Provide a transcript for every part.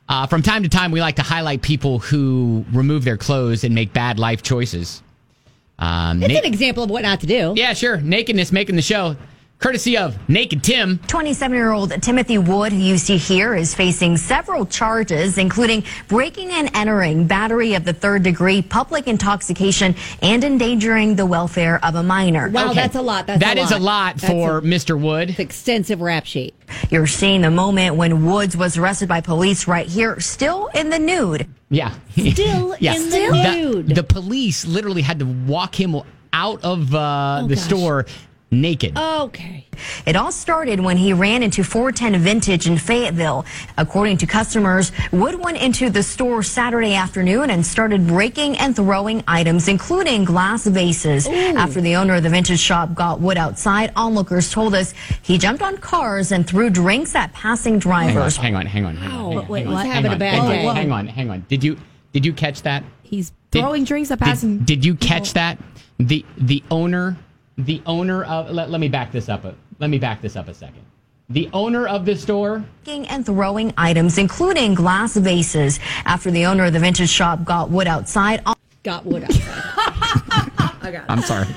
From time to time, we like to highlight people who remove their clothes and make bad life choices. It's an example of what not to do. Yeah, sure. Nakedness making the show. Courtesy of Naked Tim. 27-year-old Timothy Wood, who you see here, is facing several charges, including breaking and entering, battery of the third degree, public intoxication, and endangering the welfare of a minor. Wow, that's a lot. That is a lot for Mr. Wood. It's extensive rap sheet. You're seeing the moment when Woods was arrested by police right here, still in the nude. Yeah. Still in the nude. The police literally had to walk him out of the store naked. Okay. It all started when he ran into 410 Vintage in Fayetteville. According to customers, Wood went into the store Saturday afternoon and started breaking and throwing items, including glass vases. Ooh. After the owner of the vintage shop got Wood outside, onlookers told us he jumped on cars and threw drinks at passing drivers. Hang on. Wait, what's having a bad day? Hang on. Did you catch that? He's throwing drinks at passing. Did you catch that? The owner of let me back this up. Let me back this up a second. The owner of the store And throwing items, including glass vases. After the owner of the vintage shop got Wood outside. Got Wood outside. I got it. I'm sorry.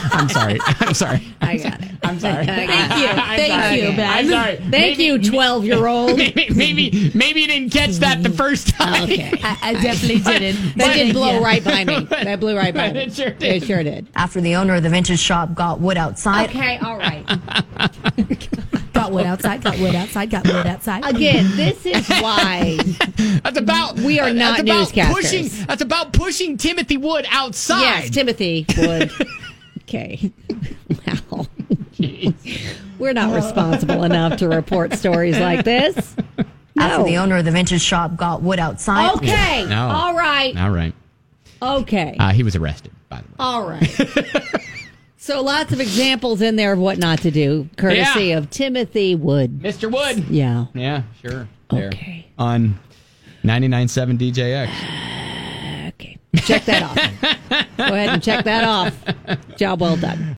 I got it. I'm sorry. Thank you, Ben. I'm sorry. Thank you, 12-year-old. Maybe you didn't catch that the first time. Okay. I definitely didn't. That did blow right by me. That blew right by me. It sure did. It sure did. After the owner of the vintage shop got Wood outside. Okay, all right. Got wood outside. Again, this is why we are not newscasters. That's about pushing Timothy Wood outside. Yes, Timothy Wood. Okay. Wow. We're not responsible enough to report stories like this. After the owner of the vintage shop got Wood outside. Okay. No. All right. Okay. He was arrested, by the way. All right. So lots of examples in there of what not to do, courtesy of Timothy Wood. Mr. Wood. Yeah. Yeah, sure. Okay. There. On 99.7 DJX. Okay. Check that off. Go ahead and check that off. Job well done.